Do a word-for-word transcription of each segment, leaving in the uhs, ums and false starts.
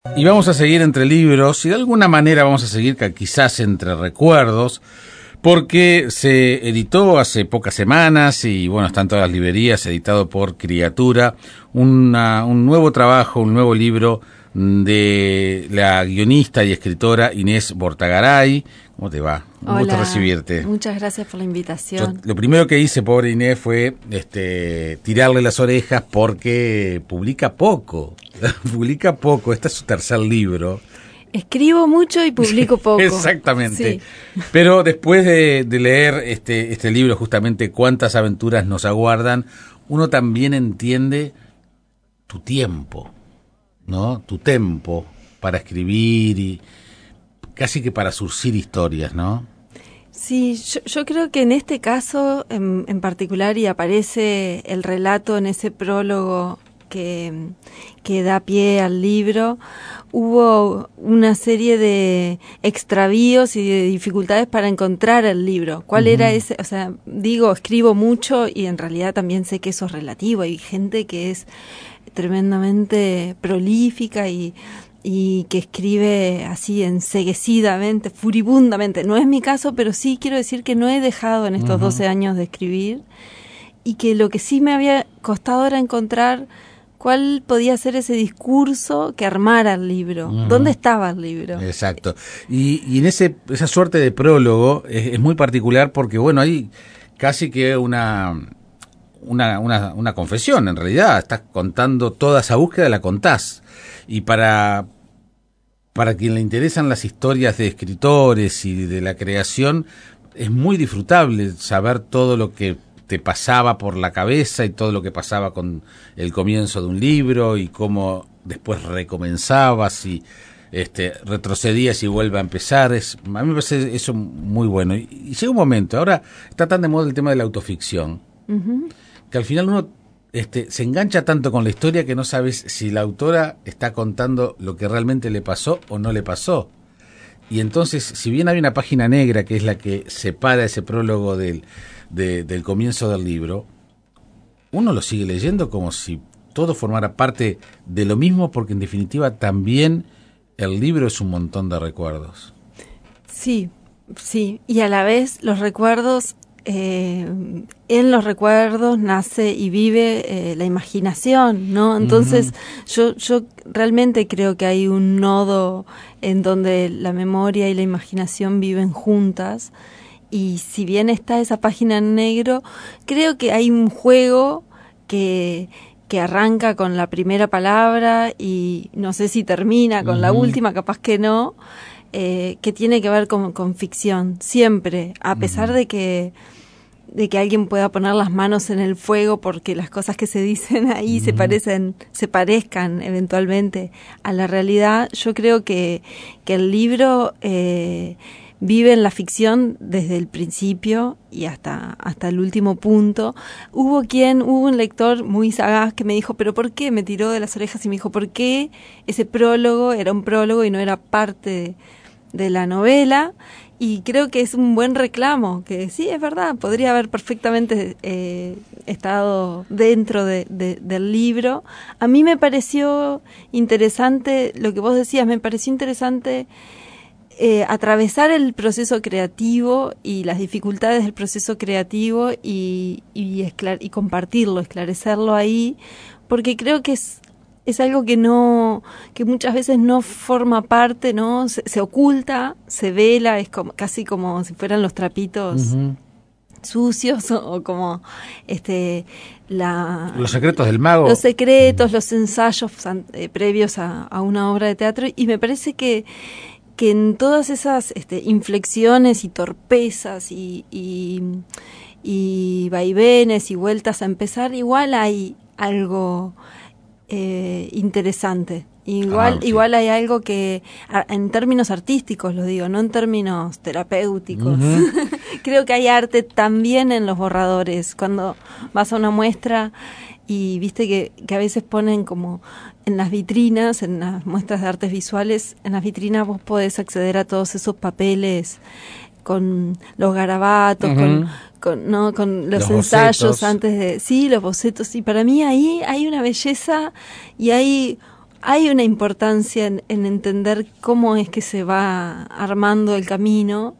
Y vamos a seguir entre libros y de alguna manera vamos a seguir quizás entre recuerdos, porque se editó hace pocas semanas y bueno, está en todas las librerías, editado por Criatura, una, un nuevo trabajo, un nuevo libro de la guionista y escritora Inés Bortagaray. ¿Cómo te va? Un Hola, gusto recibirte. Muchas gracias por la invitación. Yo, lo primero que hice, pobre Inés, fue este, tirarle las orejas porque publica poco. publica poco. Este es su tercer libro. Escribo mucho y publico poco. Exactamente. Sí. Pero después de, de leer este, este libro, justamente Cuántas aventuras nos aguardan, uno también entiende tu tiempo, ¿no? Tu tempo para escribir y casi que para surcir historias, ¿no? Sí, yo, yo creo que en este caso en, en particular, y aparece el relato en ese prólogo que, que da pie al libro, hubo una serie de extravíos y de dificultades para encontrar el libro. ¿Cuál uh-huh. era ese? O sea, digo, escribo mucho y en realidad también sé que eso es relativo. Hay gente que es tremendamente prolífica y y que escribe así enceguecidamente, furibundamente. No es mi caso, pero sí quiero decir que no he dejado en estos uh-huh. doce años de escribir, y que lo que sí me había costado era encontrar cuál podía ser ese discurso que armara el libro. Uh-huh. ¿Dónde estaba el libro? Exacto. Y, y en ese esa suerte de prólogo es, es muy particular porque, bueno, hay casi que una... Una, una, una confesión, en realidad. Estás contando toda esa búsqueda, la contás. Y para, para quien le interesan las historias de escritores y de la creación, es muy disfrutable saber todo lo que te pasaba por la cabeza y todo lo que pasaba con el comienzo de un libro y cómo después recomenzabas y este, retrocedías y vuelve a empezar. Es, a mí me parece eso muy bueno. Y, y llega un momento, ahora está tan de moda el tema de la autoficción, uh-huh. que al final uno este, se engancha tanto con la historia que no sabes si la autora está contando lo que realmente le pasó o no le pasó. Y entonces, si bien hay una página negra que es la que separa ese prólogo del, de, del comienzo del libro, uno lo sigue leyendo como si todo formara parte de lo mismo, porque en definitiva también el libro es un montón de recuerdos. Sí, sí, y a la vez los recuerdos... Eh, en los recuerdos nace y vive eh, la imaginación, ¿no? Entonces uh-huh. yo yo realmente creo que hay un nodo en donde la memoria y la imaginación viven juntas, y si bien está esa página en negro, creo que hay un juego que que arranca con la primera palabra y no sé si termina con uh-huh. la última, capaz que no. Eh, que tiene que ver con, con ficción, siempre, a pesar uh-huh. de que de que alguien pueda poner las manos en el fuego porque las cosas que se dicen ahí uh-huh. se parecen, se parezcan eventualmente a la realidad. Yo creo que, que el libro eh, vive en la ficción desde el principio y hasta, hasta el último punto. Hubo quien, hubo un lector muy sagaz que me dijo, pero ¿por qué? Me tiró de las orejas y me dijo, ¿por qué ese prólogo era un prólogo y no era parte de de la novela? Y creo que es un buen reclamo, que sí, es verdad, podría haber perfectamente eh, estado dentro de, de, del libro. A mí me pareció interesante, lo que vos decías, me pareció interesante eh, atravesar el proceso creativo y las dificultades del proceso creativo y, y, esclare- y compartirlo, esclarecerlo ahí, porque creo que es es algo que no, que muchas veces no forma parte, ¿no? Se, se oculta, se vela, es como, casi como si fueran los trapitos uh-huh. sucios o, o como este la los secretos del mago. Los secretos, uh-huh. los ensayos eh, previos a, a una obra de teatro, y me parece que que en todas esas este, inflexiones y torpezas y, y, y vaivenes y vueltas a empezar, igual hay algo Eh, interesante. Igual, ah, sí. igual hay algo que, en términos artísticos lo digo, no en términos terapéuticos. Uh-huh. Creo que hay arte también en los borradores. Cuando vas a una muestra y viste que, que a veces ponen como en las vitrinas, en las muestras de artes visuales, en las vitrinas vos podés acceder a todos esos papeles con los garabatos, uh-huh. con, con no con los, los ensayos bocetos. Antes de sí los bocetos, y para mí ahí hay una belleza y hay hay una importancia en, en entender cómo es que se va armando el camino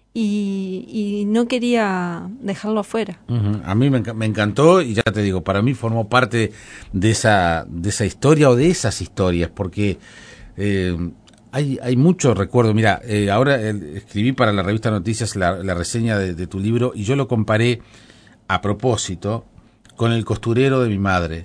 y, y no quería dejarlo afuera. Uh-huh. A mí me, enc- me encantó y ya te digo, para mí formó parte de esa, de esa historia o de esas historias, porque eh, hay, hay mucho recuerdo. Mira, eh, ahora eh, escribí para la revista Noticias la, la reseña de, de tu libro y yo lo comparé a propósito con El costurero de mi madre,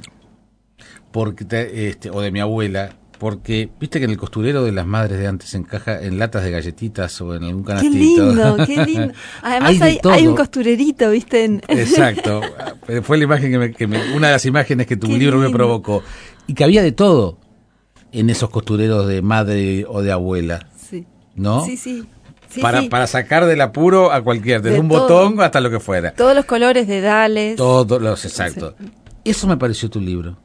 porque te, este, o de mi abuela, porque viste que en el costurero de las madres de antes encaja en latas de galletitas o en algún canastito. Qué lindo, qué lindo. Además hay, hay, hay un costurerito, viste. En... Exacto. Fue la imagen que, me, que me, una de las imágenes que tu qué libro lindo. me provocó. Y que había de todo en esos costureros de madre o de abuela. Sí. ¿No? Sí, sí. Sí, para, sí. para sacar del apuro a cualquier, desde de un todo. botón hasta lo que fuera. Todos los colores de Dales. Todos los, exacto. Sí. Eso me pareció tu libro.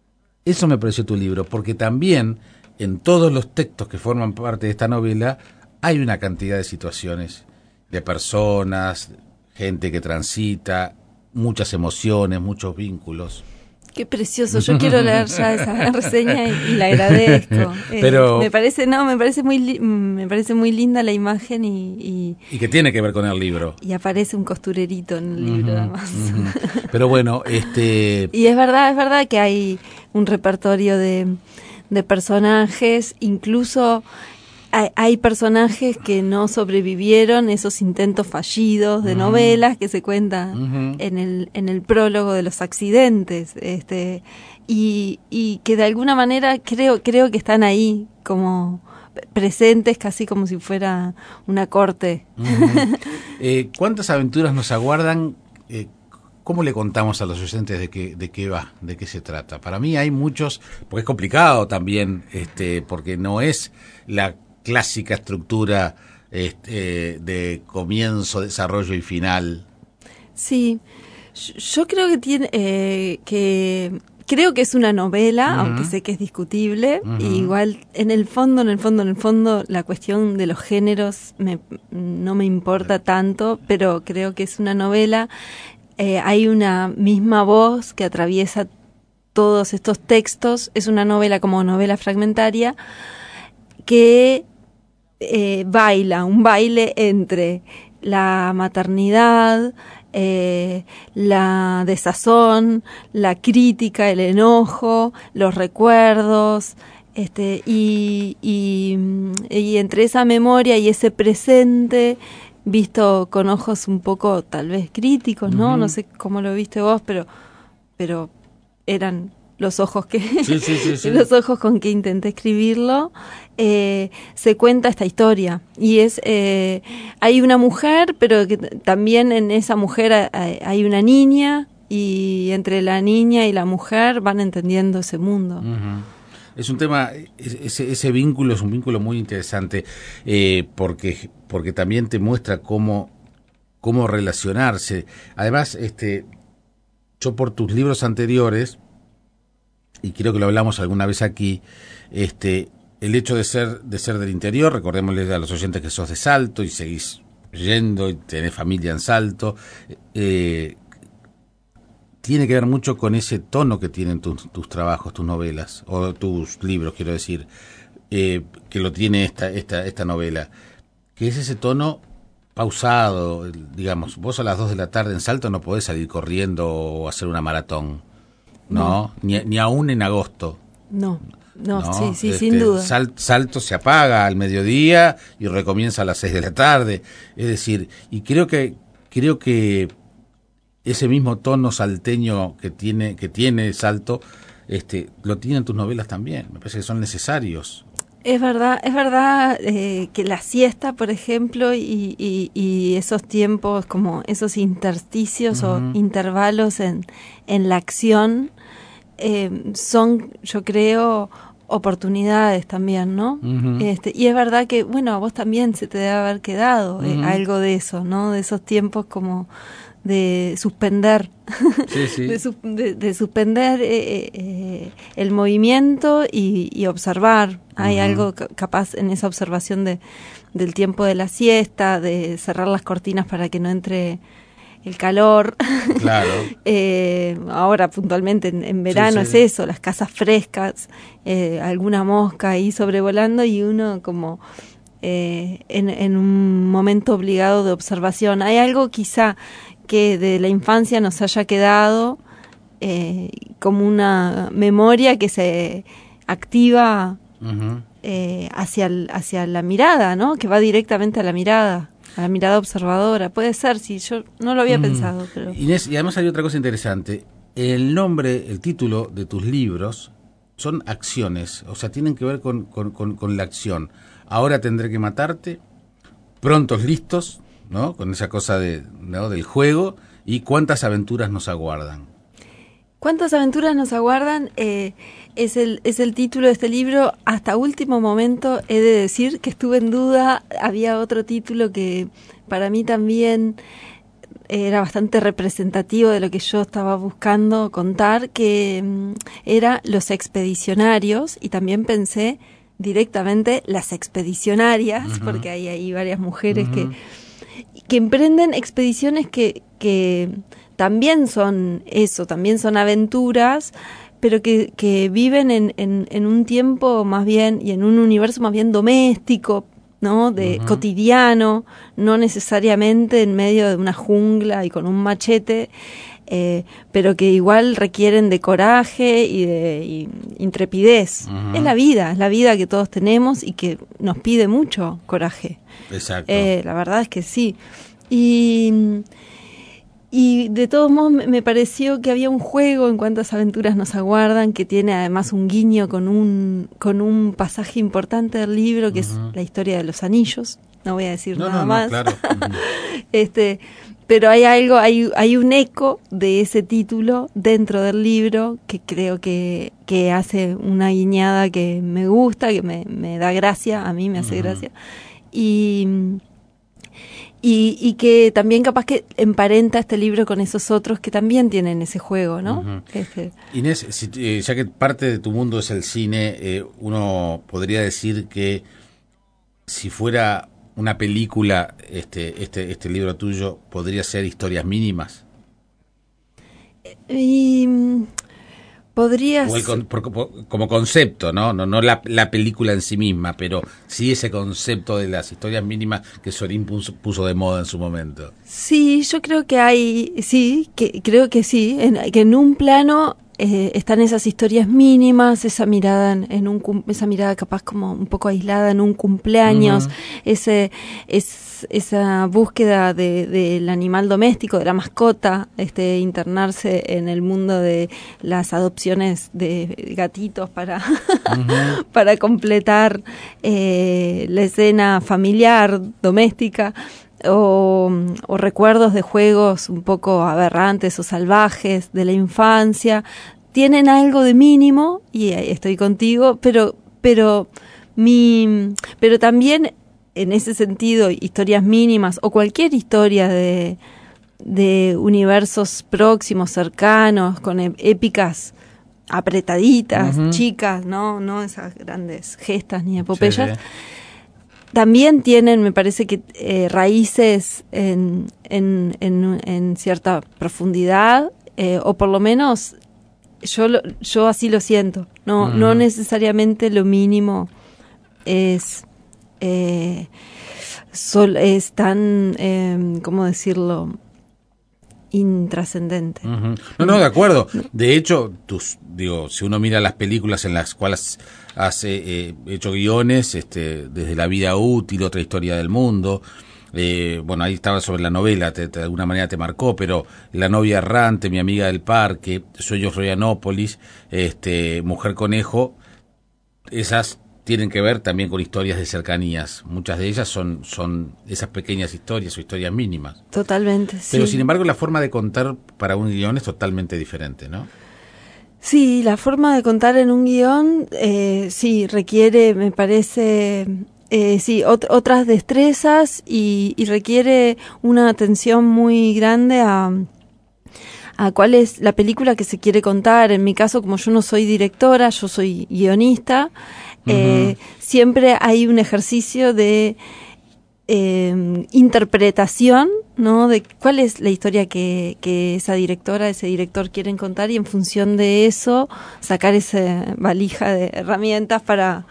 Eso me pareció tu libro, porque también en todos los textos que forman parte de esta novela hay una cantidad de situaciones, de personas, gente que transita, muchas emociones, muchos vínculos. Qué precioso, yo quiero leer ya esa reseña y, y la agradezco. Pero eh, me parece, no, me parece muy, li- me parece muy linda la imagen y, y y que tiene que ver con el libro. y aparece un costurerito en el libro, Uh-huh, además. uh-huh. Pero bueno, este Y es verdad, es verdad que hay un repertorio de, de personajes, incluso hay, hay personajes que no sobrevivieron esos intentos fallidos de uh-huh. novelas que se cuentan uh-huh. en el en el prólogo de los accidentes, este y, y que de alguna manera creo creo que están ahí como presentes, casi como si fuera una corte. Uh-huh. eh, ¿Cuántas aventuras nos aguardan? Eh, ¿Cómo le contamos a los oyentes de qué, de qué va, de qué se trata? Para mí hay muchos, porque es complicado también, este, porque no es la clásica estructura este, de comienzo, desarrollo y final. Sí, yo creo que tiene eh, que creo que es una novela, uh-huh. aunque sé que es discutible. Uh-huh. Y igual en el fondo, en el fondo, en el fondo, la cuestión de los géneros me, no me importa tanto, pero creo que es una novela. Eh, hay una misma voz que atraviesa todos estos textos. Es una novela como novela fragmentaria que eh, baila, un baile entre la maternidad, eh, la desazón, la crítica, el enojo, los recuerdos, este, y, y, y entre esa memoria y ese presente visto con ojos un poco tal vez críticos, ¿no? Uh-huh. No sé cómo lo viste vos, pero pero eran los ojos que sí, sí, sí, sí. los ojos con que intenté escribirlo. Eh, se cuenta esta historia y es eh, hay una mujer, pero que t- también en esa mujer hay, hay una niña y entre la niña y la mujer van entendiendo ese mundo. Uh-huh. Es un tema, ese, ese vínculo es un vínculo muy interesante eh, porque porque también te muestra cómo cómo relacionarse. Además, este, yo por tus libros anteriores, y creo que lo hablamos alguna vez aquí, este, el hecho de ser de ser del interior, recordémosle a los oyentes que sos de Salto y seguís yendo y tenés familia en Salto, eh, tiene que ver mucho con ese tono que tienen tus, tus trabajos, tus novelas, o tus libros, quiero decir, eh, que lo tiene esta, esta, esta novela, que es ese tono pausado, digamos, vos a las dos de la tarde en Salto no podés salir corriendo o hacer una maratón, ¿no? no. Ni, ni aún en agosto. No, no, no sí, sí, este, sin duda. Sal, Salto se apaga al mediodía y recomienza a las seis de la tarde, es decir, y creo que, creo que ese mismo tono salteño que tiene que tiene Salto, este, lo tienen tus novelas también. Me parece que son necesarios. Es verdad, es verdad eh, que la siesta, por ejemplo, y, y, y esos tiempos, como esos intersticios uh-huh. o intervalos en, en la acción, eh, son, yo creo, oportunidades también, ¿no? Uh-huh. Este, y es verdad que, bueno, a vos también se te debe haber quedado uh-huh. eh, algo de eso, ¿no? De esos tiempos como de suspender, sí, sí. de, su, de, de suspender eh, eh, el movimiento y, y observar. Hay uh-huh. algo capaz en esa observación de del tiempo de la siesta, de cerrar las cortinas para que no entre el calor. Claro. eh, ahora puntualmente en, en verano sí, sí. es eso, las casas frescas, eh, alguna mosca ahí sobrevolando y uno como eh, en, en un momento obligado de observación. Hay algo quizá que de la infancia nos haya quedado eh, como una memoria que se activa uh-huh. eh, hacia, el, hacia la mirada, ¿no? Que va directamente a la mirada. A la mirada observadora, puede ser, si sí, yo no lo había mm. pensado. Pero... Inés, y además hay otra cosa interesante, el nombre, el título de tus libros son acciones, o sea, tienen que ver con, con, con, con la acción. Ahora tendré que matarte, prontos listos, ¿no? Con esa cosa de, ¿no? del juego, y cuántas aventuras nos aguardan. ¿Cuántas aventuras nos aguardan? Eh, es el es el título de este libro. Hasta último momento he de decir que estuve en duda. Había otro título que para mí también era bastante representativo de lo que yo estaba buscando contar, que um, era Los Expedicionarios, y también pensé directamente Las Expedicionarias, uh-huh. porque hay ahí varias mujeres uh-huh. que, que emprenden expediciones que... que también son eso, también son aventuras, pero que, que viven en, en, en un tiempo más bien, y en un universo más bien doméstico, ¿no? De uh-huh. cotidiano, no necesariamente en medio de una jungla y con un machete, eh, pero que igual requieren de coraje y de y intrepidez. Uh-huh. Es la vida, es la vida que todos tenemos y que nos pide mucho coraje. Exacto. Eh, la verdad es que sí. Y... Y de todos modos me pareció que había un juego en cuántas aventuras nos aguardan, que tiene además un guiño con un con un pasaje importante del libro, que uh-huh. es la historia de los anillos. No voy a decir no, nada no, más. No, claro. Uh-huh. este, pero hay algo, hay hay un eco de ese título dentro del libro que creo que, que hace una guiñada que me gusta, que me, me da gracia, a mí me hace uh-huh. gracia. Y... Y, y que también capaz que emparenta este libro con esos otros que también tienen ese juego, ¿no? Uh-huh. Este. Inés, si, eh, ya que parte de tu mundo es el cine, eh, uno podría decir que si fuera una película, este, este, este libro tuyo, ¿podría ser Historias Mínimas? Y... Podrías... O el con, por, por, como concepto, ¿no? No, no la, la película en sí misma, pero sí ese concepto de las historias mínimas que Sorín puso, puso de moda en su momento. Sí, yo creo que hay, sí, que creo que sí, en, que en un plano eh, están esas historias mínimas, esa mirada en, en un esa mirada capaz como un poco aislada en un cumpleaños, uh-huh. ese es esa búsqueda de del animal doméstico, de la mascota, este internarse en el mundo de las adopciones de gatitos para uh-huh. para completar eh, la escena familiar doméstica. O, o recuerdos de juegos un poco aberrantes o salvajes de la infancia, tienen algo de mínimo, y estoy contigo, pero pero mi pero también en ese sentido historias mínimas o cualquier historia de de universos próximos, cercanos, con épicas apretaditas, uh-huh. chicas, no no esas grandes gestas ni epopeyas. Sí, sí. También tienen, me parece que eh, raíces en, en, en, en cierta profundidad, eh, o por lo menos yo lo, yo así lo siento. No, uh-huh. no necesariamente lo mínimo es eh, sol, es tan, eh, ¿cómo decirlo? Intrascendente. Uh-huh. No, no, de acuerdo. De hecho, tus, digo, si uno mira las películas en las cuales has eh, hecho guiones, este, desde La vida útil, Otra historia del mundo, eh, bueno, ahí estaba sobre la novela, te, te, de alguna manera te marcó, pero La novia errante, Mi amiga del parque, Sueños Florianópolis, este, Mujer conejo, esas tienen que ver también con historias de cercanías. Muchas de ellas son, son esas pequeñas historias o historias mínimas. Totalmente, sí. Pero sin embargo la forma de contar para un guión es totalmente diferente, ¿no? Sí, la forma de contar en un guión, eh, sí, requiere, me parece, eh, sí, ot- otras destrezas y, y requiere una atención muy grande a... a cuál es la película que se quiere contar. En mi caso, como yo no soy directora, yo soy guionista, uh-huh. eh, siempre hay un ejercicio de eh, interpretación, ¿no? De cuál es la historia que, que esa directora, ese director quieren contar, y en función de eso sacar esa valija de herramientas para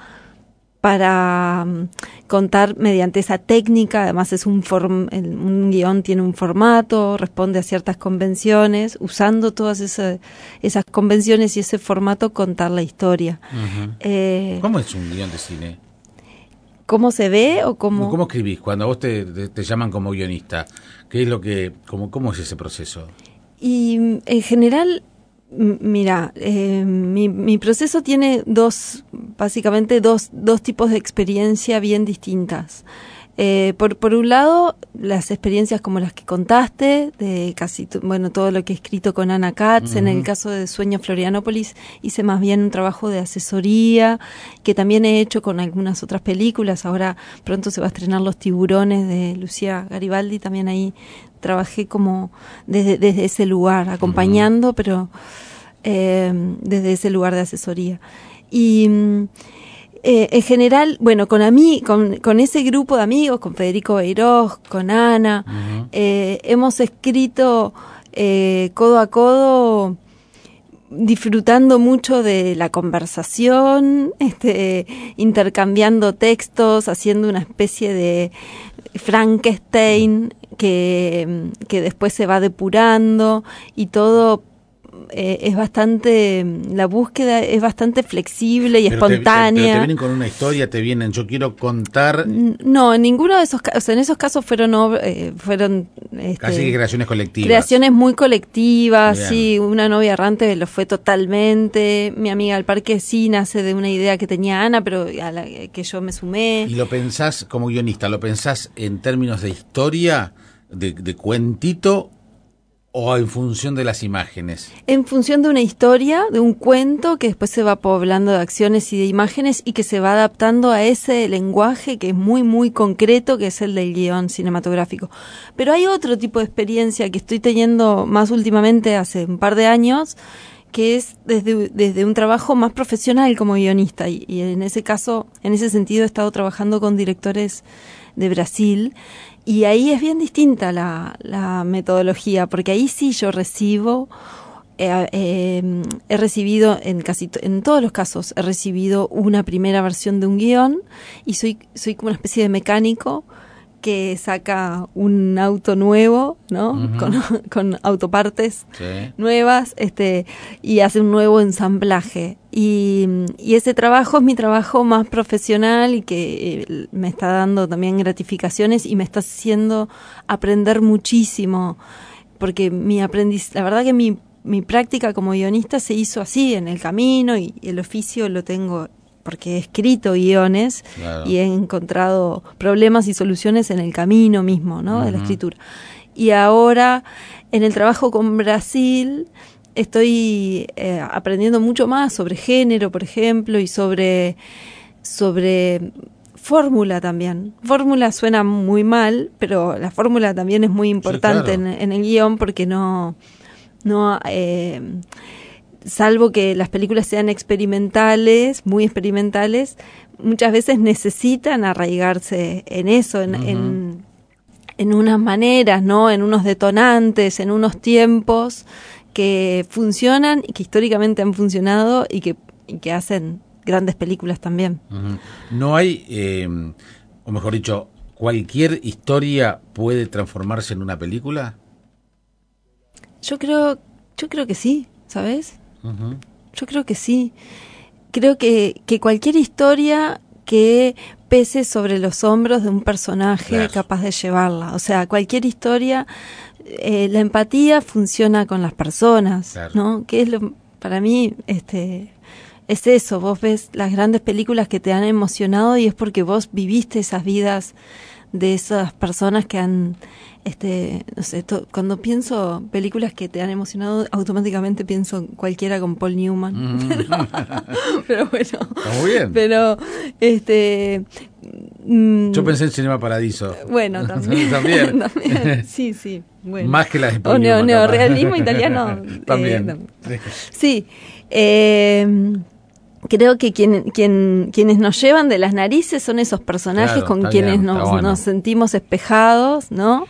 para um, contar mediante esa técnica. Además es un form, el, un guión tiene un formato, responde a ciertas convenciones, usando todas esa, esas convenciones y ese formato contar la historia. Uh-huh. eh, ¿Cómo es un guión de cine? ¿Cómo se ve o cómo? ¿Cómo escribís? Cuando a vos te, te, te llaman como guionista, ¿qué es lo que, cómo, cómo es ese proceso? Y en general, mira, eh, mi, mi proceso tiene dos, básicamente dos, dos tipos de experiencia bien distintas. Eh, por, por un lado, las experiencias como las que contaste, de casi, t- bueno, todo lo que he escrito con Ana Katz. Uh-huh. En el caso de Sueño Florianópolis hice más bien un trabajo de asesoría, que también he hecho con algunas otras películas. Ahora pronto se va a estrenar Los Tiburones de Lucía Garibaldi, también ahí trabajé como desde, desde ese lugar, acompañando, uh-huh. pero eh, desde ese lugar de asesoría. Y Eh, en general, bueno, con, ami, con, con ese grupo de amigos, con Federico Beirós, con Ana, uh-huh. eh, hemos escrito eh, codo a codo, disfrutando mucho de la conversación, este, intercambiando textos, haciendo una especie de Frankenstein que, que después se va depurando, y todo Eh, es bastante, la búsqueda es bastante flexible y pero espontánea. Te, te, pero te vienen con una historia, te vienen, yo quiero contar. No, en ninguno de esos casos, o sea, en esos casos fueron eh, fueron este, casi que creaciones colectivas. Creaciones muy colectivas. Bien. Sí, Una novia errante lo fue totalmente. Mi amiga al parque sí nace de una idea que tenía Ana, pero a la que yo me sumé. ¿Y lo pensás como guionista, lo pensás en términos de historia, de, de cuentito, o en función de las imágenes? En función de una historia, de un cuento que después se va poblando de acciones y de imágenes, y que se va adaptando a ese lenguaje que es muy, muy concreto, que es el del guión cinematográfico. Pero hay otro tipo de experiencia que estoy teniendo más últimamente, hace un par de años, que es desde, desde un trabajo más profesional como guionista. Y, y en ese caso, en ese sentido, he estado trabajando con directores de Brasil. Y ahí es bien distinta la, la metodología, porque ahí sí yo recibo, eh, eh, he recibido en casi t- en todos los casos, he recibido una primera versión de un guión, y soy, soy como una especie de mecánico que saca un auto nuevo, ¿no? Uh-huh. Con, con autopartes sí. nuevas, este, y hace un nuevo ensamblaje. Y, y ese trabajo es mi trabajo más profesional, y que eh, me está dando también gratificaciones y me está haciendo aprender muchísimo, porque mi aprendiz, la verdad que mi, mi práctica como guionista se hizo así, en el camino, y, y el oficio lo tengo porque he escrito guiones, claro. y he encontrado problemas y soluciones en el camino mismo, ¿no? Uh-huh. De la escritura. Y ahora, en el trabajo con Brasil, estoy eh, aprendiendo mucho más sobre género, por ejemplo, y sobre, sobre fórmula también. Fórmula suena muy mal, pero la fórmula también es muy importante, sí, claro. en, en el guión, porque no... no eh, salvo que las películas sean experimentales, muy experimentales, muchas veces necesitan arraigarse en eso, en, uh-huh. en, en unas maneras, ¿no? En unos detonantes, en unos tiempos que funcionan y que históricamente han funcionado, y que, y que hacen grandes películas también. Uh-huh. No hay, eh, o mejor dicho, ¿cualquier historia puede transformarse en una película? Yo creo, yo creo que sí, ¿sabes? Uh-huh. Yo creo que sí. Creo que, que cualquier historia que pese sobre los hombros de un personaje, claro, capaz de llevarla. O sea, cualquier historia, eh, la empatía funciona con las personas, claro, ¿no? Que es lo, para mí, este, es eso. Vos ves las grandes películas que te han emocionado, y es porque vos viviste esas vidas de esas personas que han, este, no sé, to, cuando pienso películas que te han emocionado, automáticamente pienso en cualquiera con Paul Newman. Mm. Pero, pero bueno. Está muy bien. Pero, este... Mm, yo pensé en Cinema Paradiso. Bueno, también. también. también. Sí, sí. Bueno. Más que las de Paul o Newman. O neorrealismo italiano. También. Eh, sí. Eh, creo que quien, quien, quienes nos llevan de las narices son esos personajes Claro, con está quienes bien, nos, está bueno. nos sentimos espejados, ¿no?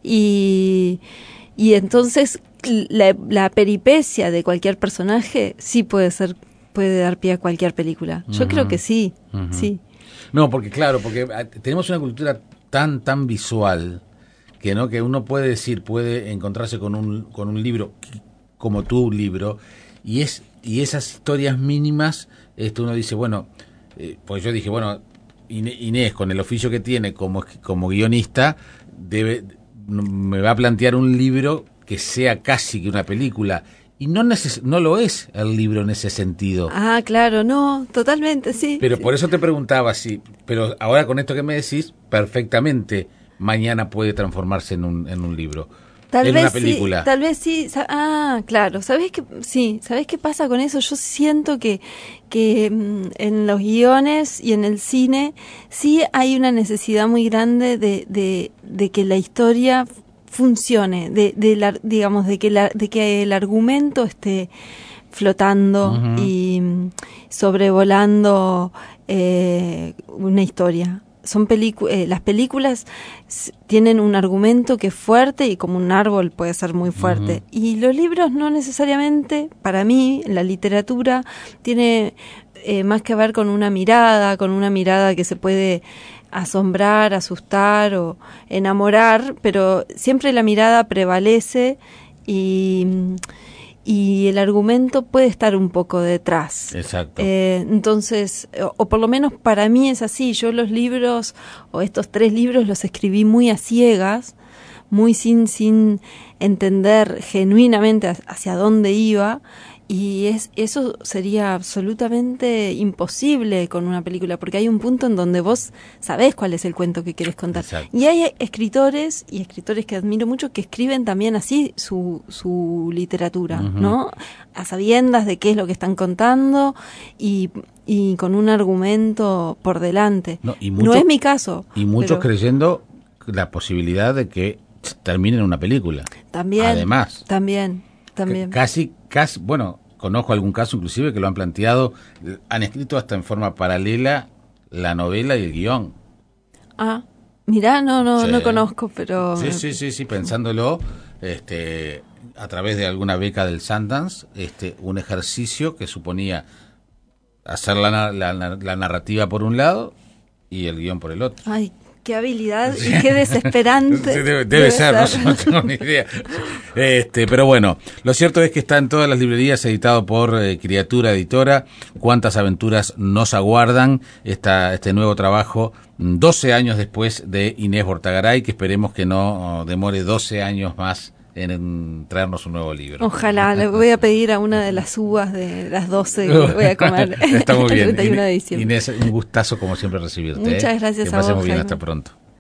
Y, y entonces la, la peripecia de cualquier personaje sí puede ser, puede dar pie a cualquier película. Yo Ujú. creo que sí, Ujú. sí. No, porque claro, porque ah, tenemos una cultura tan, tan visual que no que uno puede decir, puede encontrarse con un, con un libro como tu libro, y es y esas historias mínimas, esto uno dice, bueno, eh, pues yo dije, bueno, Inés, con el oficio que tiene como, como guionista, debe me va a plantear un libro que sea casi que una película. Y no neces- no lo es el libro en ese sentido. Ah, claro, no, totalmente, sí. Pero sí. por eso te preguntaba si, pero ahora con esto que me decís, perfectamente mañana puede transformarse en un, en un libro. Tal en vez una película. Sí, tal vez sí. Ah, claro. ¿Sabés qué? Sí, ¿sabés qué pasa con eso? Yo siento que, que mm, en los guiones y en el cine sí hay una necesidad muy grande de, de, de que la historia funcione, de, de la, digamos, de que la, de que el argumento esté flotando Ujú. y mm, sobrevolando eh, una historia. Son pelicu- eh, las películas s- tienen un argumento que es fuerte y como un árbol puede ser muy fuerte. Ujú. Y los libros no necesariamente, para mí, la literatura tiene eh, más que ver con una mirada, con una mirada que se puede asombrar, asustar o enamorar, pero siempre la mirada prevalece y... y el argumento puede estar un poco detrás. Exacto. Eh, entonces, o, o por lo menos para mí es así. Yo los libros, o estos tres libros, los escribí muy a ciegas, muy sin, sin entender genuinamente hacia dónde iba. Y es eso sería absolutamente imposible con una película, porque hay un punto en donde vos sabés cuál es el cuento que querés contar. Exacto. Y hay escritores, y escritores que admiro mucho, que escriben también así su, su literatura, Ujú. ¿no? A sabiendas de qué es lo que están contando y, y con un argumento por delante. No, y no mucho- es mi caso. Y muchos pero creyendo la posibilidad de que termine en una película. también, Además. También, también. C- Casi, casi, bueno, conozco algún caso inclusive que lo han planteado, eh, han escrito hasta en forma paralela la novela y el guión. Ah, mirá, no, no, Sí. no conozco, pero... Sí, sí, sí, sí, pensándolo, este, a través de alguna beca del Sundance, este, un ejercicio que suponía hacer la, na- la, na- la narrativa por un lado y el guión por el otro. Ay, qué habilidad y qué desesperante. Sí, debe, debe ser, no, sé, no tengo ni idea. Este, pero bueno, lo cierto es que está en todas las librerías, editado por eh, Criatura Editora. Cuántas aventuras nos aguardan esta, este nuevo trabajo, doce años después de Inés Bortagaray, que esperemos que no demore doce años más en, en traernos un nuevo libro. Ojalá, le voy a pedir a una de las uvas de las doce que voy a comer Está muy el bien. treinta y uno de diciembre. Inés, un gustazo como siempre recibirte. Muchas ¿eh? gracias que a vos, pasemos bien, Jaime. hasta pronto.